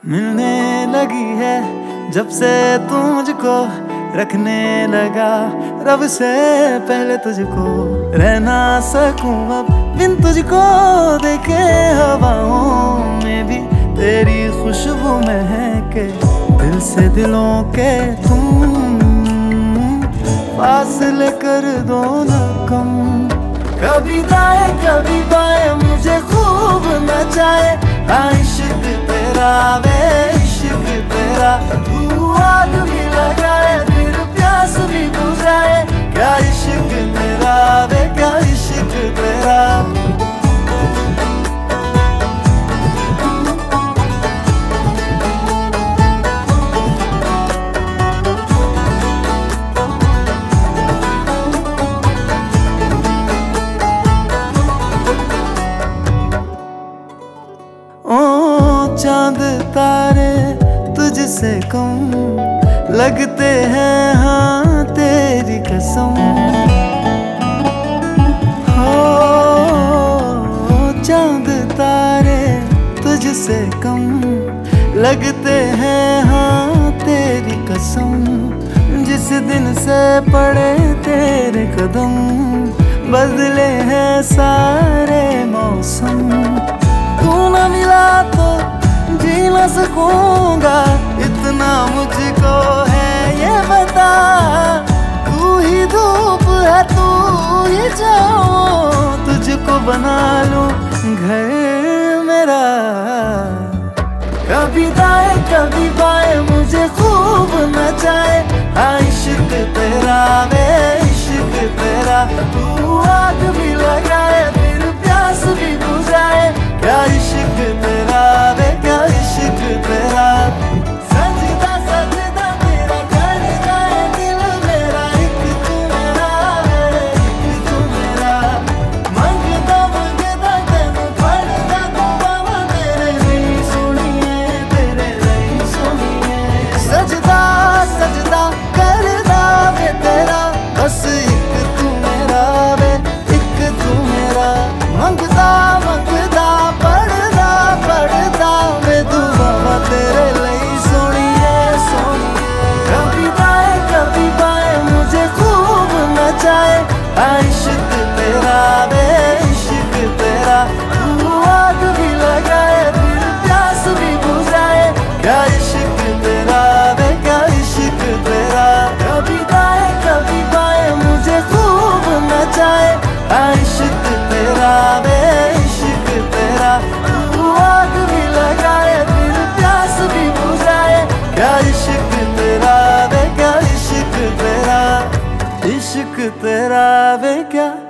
मिलने लगी है जब से तू मुझको, रखने लगा रब से पहले तुझको। रह ना सकूं अब बिन तुझको, देखे हवाओं में भी तेरी खुशबू महके। दिल से दिलों के तुम फासले कर दो न कम। कभी दाएं कभी बाएं मुझे खूब नचाए। हाँ इश्क तेरा वे इश्क तेरा, तू आग भी लगाए फिर प्यास भी बुझाए। क्या इश्क तेरा वे क्या इश्क तेरा। चांद तारे तुझसे कम लगते हैं, हाँ तेरी कसम। हो चांद तारे तुझसे कम लगते हैं, हाँ तेरी कसम। जिस दिन से पड़े तेरे कदम, बदले हैं सारे मौसम। तू न मिला तो जी न सकूंगा, इतना मुझको है ये बता। तू ही धूप है तू ही छाँव, तुझको बना लूं घर मेरा। कभी दाएं कभी बाएं मुझे खूब नचाए। हाँ इश्क तेरा वे इश्क तेरा, तू आग भी लगाए फिर प्यास भी बुझाए। क्या इश्क तेरा वे क्या इश्क तेरा। सजदा सजदा तेरा कर जाए दिल मेरा, एक तू मेरा एक तू मेरा। मंगदा मंगदा तेनू फड़दा तू बाबा, तेरे नहीं सुनिए तेरे नहीं सुनिए। सजदा सजदा करदा वे तेरा, बस एक तू मेरा वे एक तू मेरा। मंगदा मंगदा पढ़दा पढ़दा वे दुआ तेरे लिए सुनिए सुनिए। कभी दाएं कभी बाएं मुझे खूब नचाए। हाँ इश्क तेरा वे इश्क तेरा, तू आग भी लगाए फिर प्यास भी बुझाए। क्या इश्क तेरा वे क्या इश्क तेरा। कभी दाएं कभी बाएं मुझे खूब नचाए। हाँ इश्क तेरा वे इश्क तेरा, तू आग भी लगाए फिर प्यास भी बुझाए। क्या इश्क तेरा वे क्या इश्क तेरा। इश्क तेरा वे क्या